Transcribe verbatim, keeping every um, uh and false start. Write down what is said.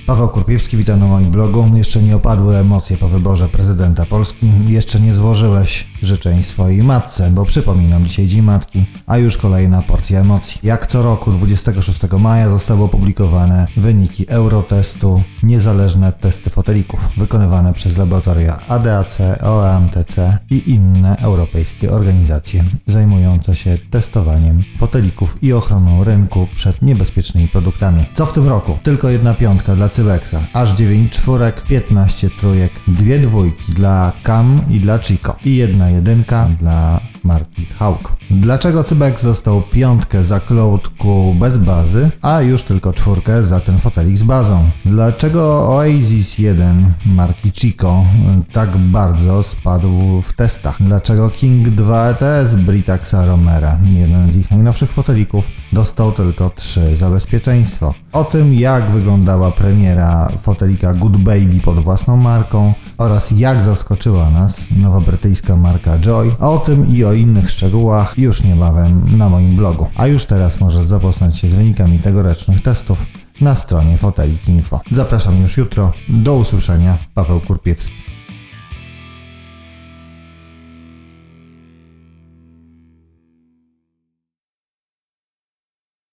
Paweł Kurpiewski, witam na moim blogu. Jeszcze nie opadły emocje po wyborze prezydenta Polski. Jeszcze nie złożyłeś życzeń swojej matce, bo przypominam, dzisiaj Dzień Matki, a już kolejna porcja emocji. Jak co roku dwudziestego szóstego maja zostały opublikowane wyniki Eurotestu, niezależne testy fotelików, wykonywane przez laboratoria A D A C, O E M T C i inne europejskie organizacje zajmujące się testowaniem fotelików i ochroną rynku przed niebezpiecznymi produktami. Co w tym roku? Tylko jedna piątka dla Cybexa, aż dziewięć czwórek, piętnaście trójek, dwie dwójki dla Cam i dla Chico i jedna jedynka dla marki Hawk. Dlaczego Cybex dostał piątkę za Cloud Q bez bazy, a już tylko czwórkę za ten fotelik z bazą? Dlaczego Oasis jeden marki Chico tak bardzo spadł w testach? Dlaczego King dwa E T S Britaxa Romera, jeden z ich najnowszych fotelików, dostał tylko trzy za bezpieczeństwo? O tym, jak wyglądała premiera fotelika Good Baby pod własną marką oraz jak zaskoczyła nas nowa brytyjska marka Joy, a o tym i o innych szczegółach już niebawem na moim blogu. A już teraz możesz zapoznać się z wynikami tegorocznych testów na stronie Fotelik Info. Zapraszam już jutro. Do usłyszenia. Paweł Kurpiewski.